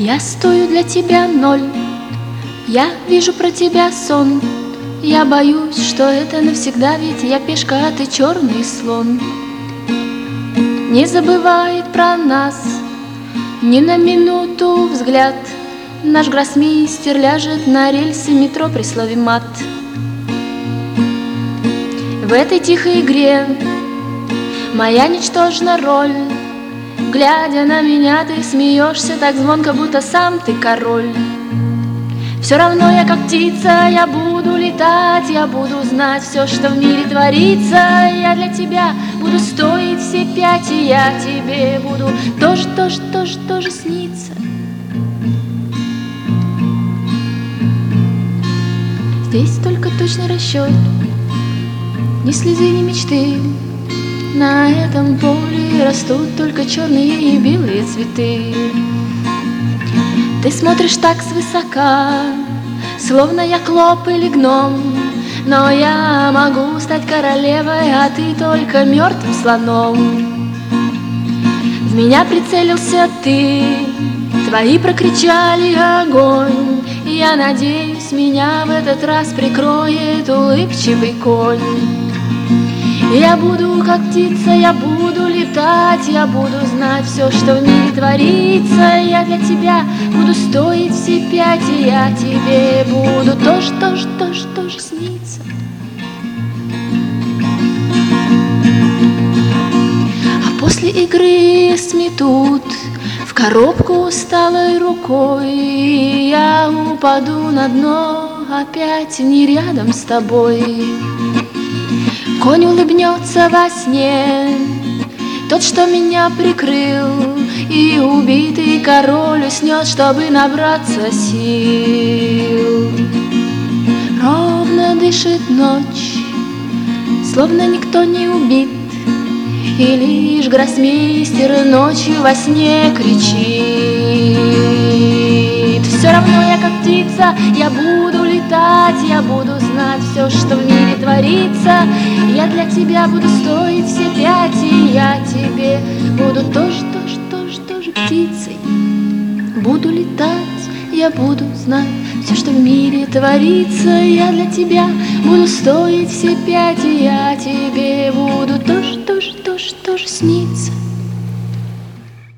Я стою для тебя ноль, я вижу про тебя сон. Я боюсь, что это навсегда, ведь я пешка, а ты черный слон. Не забывает про нас ни на минуту взгляд. Наш гроссмейстер ляжет на рельсы метро при слове мат. В этой тихой игре моя ничтожна роль. Глядя на меня, ты смеешься так звонко, будто сам ты король. Все равно я как птица, я буду летать, я буду знать все, что в мире творится. Я для тебя буду стоить все пять, и я тебе буду тоже сниться. Здесь только точный расчет, ни слезы, ни мечты. На этом поле растут только черные и белые цветы. Ты смотришь так свысока, словно я клоп или гном. Но я могу стать королевой, а ты только мертвым слоном. В меня прицелился ты, твои прокричали огонь. Я надеюсь, меня в этот раз прикроет улыбчивый конь. Я буду как птица, я буду летать, я буду знать все, что в мире творится. Я для тебя буду стоить все пять, и я тебе буду тоже сниться. А после игры сметут в коробку усталой рукой, и я упаду на дно опять не рядом с тобой. Конь улыбнется во сне, тот, что меня прикрыл, и убитый король уснет, чтобы набраться сил. Ровно дышит ночь, словно никто не убит, и лишь гроссмейстер ночью во сне кричит. Все равно я как птица, я буду летать, я буду знать все, что в мире творится. Я для тебя буду стоить все пять, и я тебе буду тоже птицей. Буду летать, я буду знать все, что в мире творится. Я для тебя буду стоить все пять, и я тебе буду тоже сниться.